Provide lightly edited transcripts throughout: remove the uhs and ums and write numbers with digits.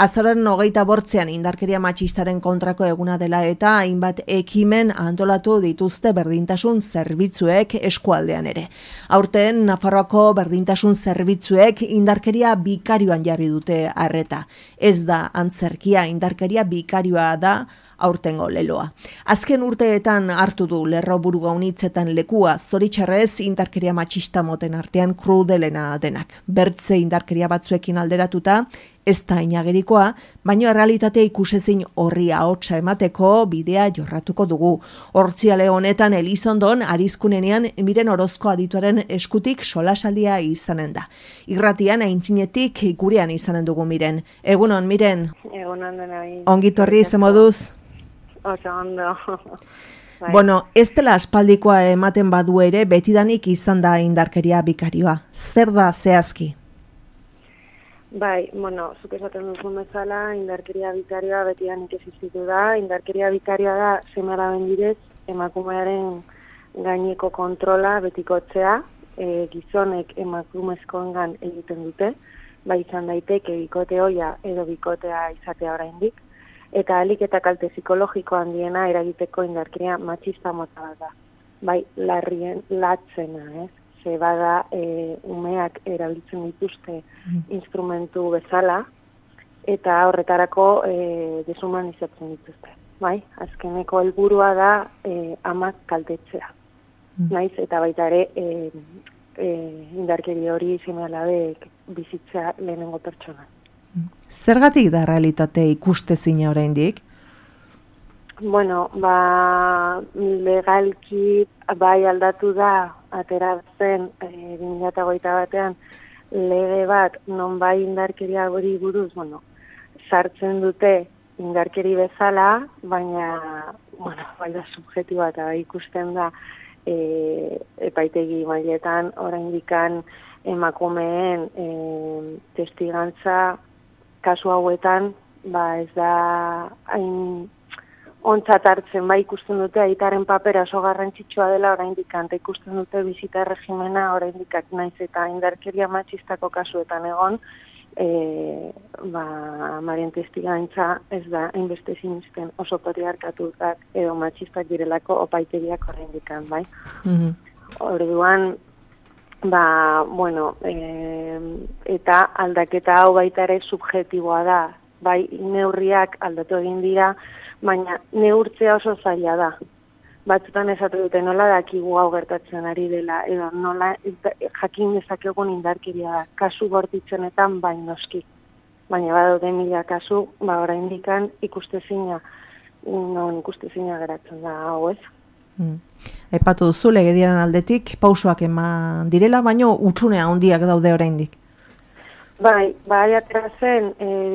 Azaroaren 28 indarkeria matxistaren kontrako eguna dela eta hainbat ekimen antolatu dituzte berdintasun zerbitzuek eskualdean ere. Aurten Nafarroako berdintasun zerbitzuek indarkeria bikarioan jarri dute arreta. Ez da antzerkia, indarkeria bikarioa da aurtengo leloa. Azken urteetan hartu du lerro burugaunitzetan lekua, zoritxarrez indarkeria matxista moten artean krudelena denak. Bertze indarkeria batzuekin alderatuta, ez da inagerikoa, baina errealitatea ikusezin horri ahotsa emateko bidea jorratuko dugu. Hortziale honetan Elizondon arizkunenean Miren Orozko adituaren eskutik solasaldia izanen da. Irratian aintzinetik gurean izanen dugu Miren. Egunon, Miren? Egunon denai. Ongitorri ze moduz? Oso ondo. Bueno, ez dela aspaldikoa ematen badu ere, betidanik izan da indarkeria bikarioa. Zer da zehazki? Bai, bueno, zuk esaten duzun bezala, indarkeria bikarioa betidanik existitu da. Indarkeria bikarioa da seme-alaben bidez emakumearen gaineko kontrola betikotzea, gizonek emakumezkoengan egiten dute, bai izan daiteke bikote ohia edo bikotea izatea oraindik. Eta ahalik eta kalte psikologiko handiena eragiteko indarkeria matxista mota bat da. Bai, larrien latzena, ez? Ze bada umeak erabiltzen dituzte instrumentu bezala, eta horretarako deshumanizatzen dituzte. Bai, azkeneko helburua da amak kaltetzea. Naiz, eta baita ere indarkeri hori seme-alabek bizitzea lehenengo pertsona. Zergatik da realitate ikustezina oraindik? Bueno, legalki bai aldatu da ateratzen 2021 batean lege bat non bai indarkeria hori buruz, sartzen dute indarkeri bezala, baina bai da subjektiboa eta bai ikusten da epaitegi mailetan oraindikan emakumeen testigantza kasu hauetan, ez da hain ontzat hartzen, ikusten dute aitaren papera oso garrantzitsua dela oraindik, eta ikusten dute bizita erregimena oraindik naiz eta indarkeria matxistako kasuetan egon, amaren testigantza ez da hainbeste sinisten oso patriarkatuak edo matxistak direlako opaitegiak oraindik, bai. Orduan, eta aldaketa hau baita ere subjektiboa da, bai neurriak aldatu egin dira, baina neurtzea oso zaila da. Batzutan esatu dute nola dakigu hau gertatzen ari dela, edo nola jakin dezakegun indarkeria da, kasu bortitzenetan bain noski. Baina badaude mila kasu, oraindikan ikustezina geratzen da hau, ez? Aipatu duzu legediaren aldetik pausoak eman direla, baino utxunea handiak daude oraindik. Bai, atera zen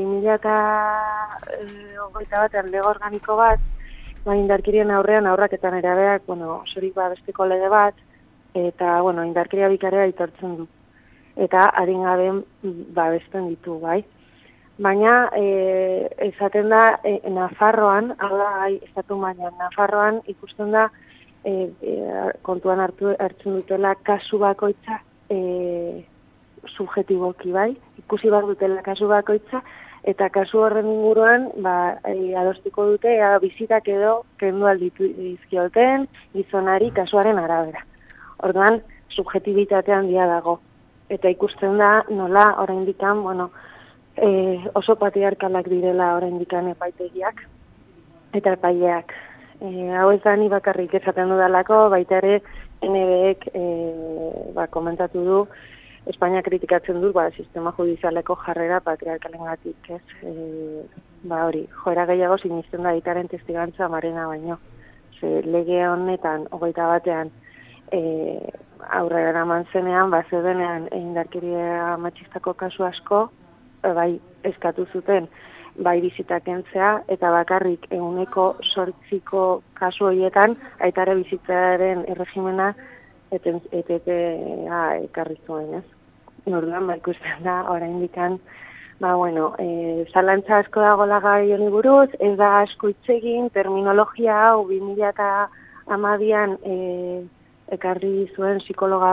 2021 batean lege organiko bat, indarkerien aurrean aurraketan erabeak, sorik besteko lege bat, eta indarkeria bikarioa aitortzen du. Eta adingaben babesten ditu, bai. Baina esaten da Nafarroan, hau da, estatu mailan Nafarroan ikusten da kontuan hartzen dutela kasu bakoitza subjektiboki, bai, ikusi behar dutela kasu bakoitza, eta kasu horren inguruan adostiko dute bizitak edo kendu alditu dizkioten gizonari kasuaren arabera. Orduan, subjektibitatea handia dago. Eta ikusten da nola oraindikan, oso patriarkalak direla oraindikan epaitegiak eta epaileak. Hau ez da ni bakarrik esaten dudalako, baita ere NBek komentatu du, Espainia kritikatzen du sistema judizialeko jarrera patriarkalengatik, ez? Joera gehiago sinisten da aitaren testigantza amarena baino. Lege honetan 21 batean aurrera eraman zenean, zedenean indarkeria matxistako kasu asko, bai eskatu zuten, bai bizitak kentzea, eta bakarrik 8% kasu horietan aitare bizitzaren erregimena ETP-a ekarri zuen, ez? Orduan, ikusten da, oraindikan, zalantza asko dagoela gai honi buruz, ez da asko hitz egin, terminologia hau 2012an ekarri zuen psikologa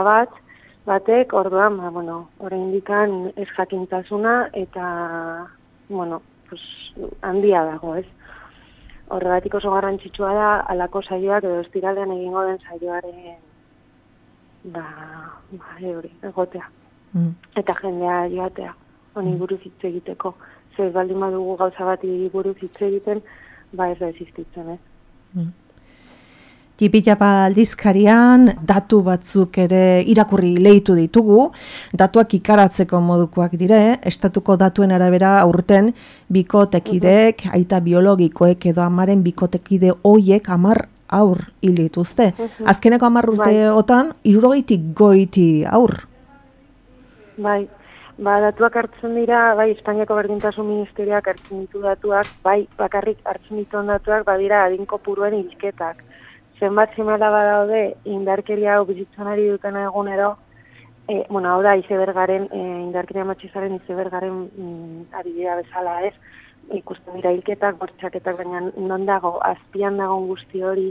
batek, orduan, oraindikan ez jakintasuna, eta, handia dago, ez? Horregatik oso garrantzitsua da, alako saioak edo estiralean egingo den saioaren hori, egotea. Eta jendea joatea, honi buruz hitz egiteko. Zer baldin badugu gauza bati buruz hitz egiten, ez da existitzen, ez? Tipitapa aldizkarian datu batzuk ere irakurri lehitu ditugu, datuak ikaratzeko modukoak dire, estatuko datuen arabera aurten bikotekideek, aita biologikoek edo amaren bikotekide hoiek 10 haur hil dituzte. Azkeneko 10 urteotan 60 goiti haur. Bai, datuak hartzen dira, Espainiako Berdintasun Ministerioak hartzen ditu datuak, bakarrik hartzen dituen datuak badira adin kopuruen hilketak. Zenbat seme-alaba daude indarkeria hau bizitzan ari duten egunero, hau da izebergaren, indarkeria matxistaren izebergaren adibidea bezala ez, ikusten dira hilketak, bortxaketak, baina non dago, azpian dagoen guzti hori,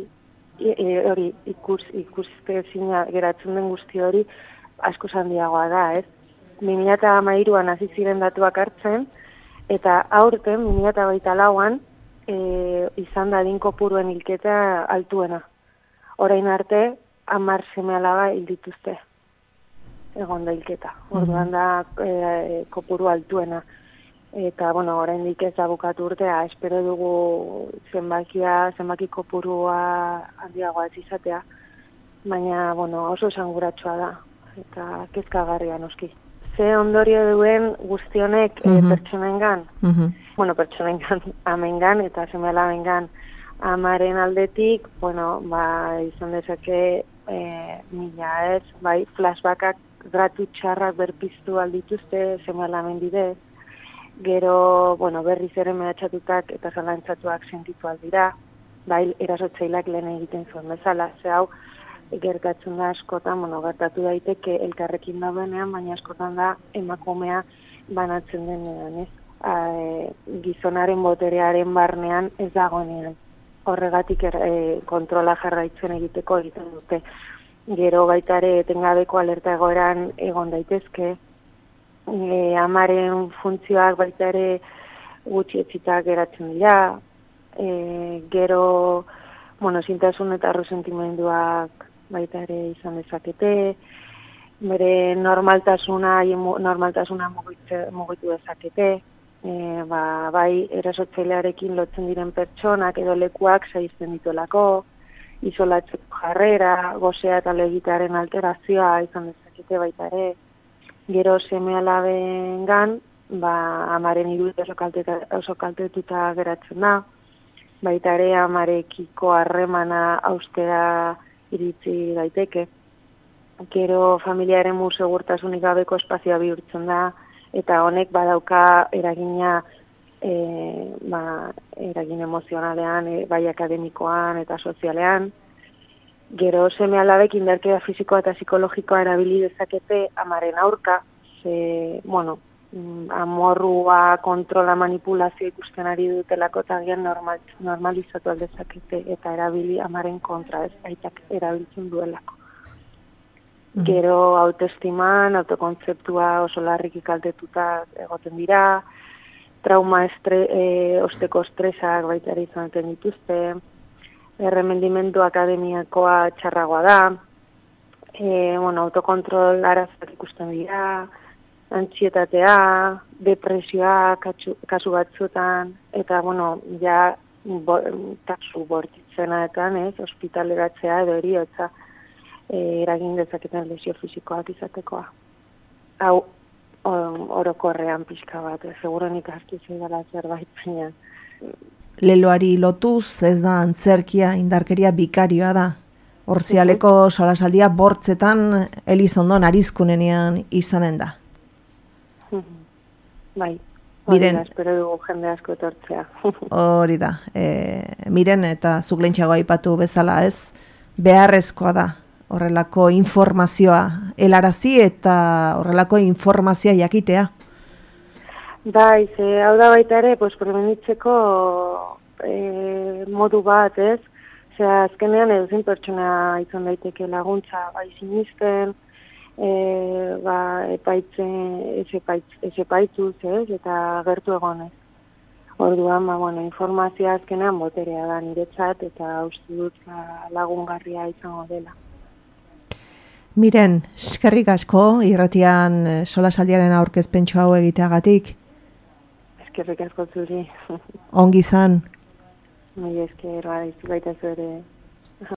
ikustezina geratzen den guzti hori, asko handiagoa da, ez? 2013an hasi ziren datuak hartzen, eta aurten, 2024an, izan da adin kopuruen hilketa altuena. Orain arte, 10 seme-alaba hil dituzte. Egon da hilketa. Orduan da kopuru altuena. Eta, oraindik ez da bukatu urtea, espero dugu zenbaki kopurua handiagoa ez izatea. Baina, oso esanguratsua da. Eta kezkagarria noski. Ze ondorio duen guztionek pertsonengan. Pertsonengan, amengan eta seme-alabengan. Amaren aldetik, izan dezake mila ez, flashbackak gratu txarrak berpiztu aldituzte seme-alaben bidez. Gero, berriz ere mehatxatutak eta zalantzatuak sentitu aldira, erasotzaileak lehen egiten zuen bezala. Ze hau, gertatzen da askotan, gertatu daiteke elkarrekin daudenean, baina askotan da emakumea banatzen denean, ez? Gizonaren boterearen barnean ez dagoenean. Horregatik kontrola jarraitzen egiteko egiten dute. Gero baita ere etengabeko alerta egoeran egon daitezke. Amaren funtzioak baita ere gutxi etzitak geratzen dira. Gero, zintasun eta resentimenduak baita ere izan dezakete. Bere normaltasuna mugitu dezakete. Erasotzailearekin lotzen diren pertsonak edo lekuak saizten dituelako, isolatzeko jarrera, gozea eta legitearen alterazioa izan dezakete baita ere. Gero seme-alabengan, amaren irudia oso kaltetuta geratzen da, baita ere amarekiko harremana haustera iritsi daiteke. Gero familiaren segurtasunik gabeko espazioa bihurtzen da, eta honek badauka eragina eragin emozionalean, bai akademikoan eta sozialean. Gero seme-alabek indarkeria fisikoa eta psikologikoa erabili dezakete amaren aurka, amorrua, kontrola, manipulazio ikusten ari dutelako eta gian normalizatu aldezakete eta erabili amaren kontra, ez aitak erabiltzen duelako. Gero autoestiman, autokontzeptua oso larriki kaltetuta egoten dira, trauma osteko estresak baita ere izaten dituzte, erremendimendu akademiakoa txarragoa da, autokontrol arazak ikusten dira, antsietatea, depresioa kasu batzuetan, eta taxu bortitzenaetan, ospitaleratzea edo heriotza, eragin dezaketen lesio fisikoak izatekoa. Hau, orokorrean pixka bat, segurenik hartu zeidala zerbait baina. Leloari lotuz, ez da antzerkia, indarkeria bikarioa da. Hortzialeko solasaldia bortzetan Elizondon arizkunenean izanen da. Bai, hori da, espero dugu jende asko etortzea. Hori da, miren eta zuk lehentxeago aipatu bezala ez, beharrezkoa da. Horrelako informazioa helarazi eta horrelako informazioa jakitea. Bai, hau da baita ere, prebenitzeko modu bat, ez? Azkenean edozin pertsona izan daiteke laguntza, sinisten, epaitzuz, ez? Eta gertu egonez. Orduan, informazioa azkenean boterea da niretzat eta uste dut lagungarria izango dela. Miren, eskerrik asko, irratian solasaldiaren aurkezpentxo hau egiteagatik. Eskerrik asko zuri. Ongi izan. Mila esker, baita zure.